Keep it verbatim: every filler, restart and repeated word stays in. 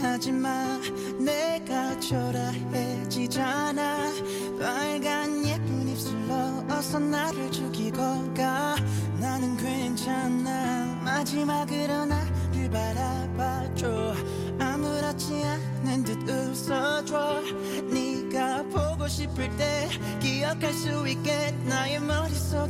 하지마. 내가 초라해지잖아. 빨간 예쁜 입술로 어서 나를 죽이고 가. 나는 괜찮아. 마지막으로 나를 바라봐줘. 아무렇지 않은 듯 웃어줘. 네가 보고 싶을 때 기억할 수 있게 나의 머릿속에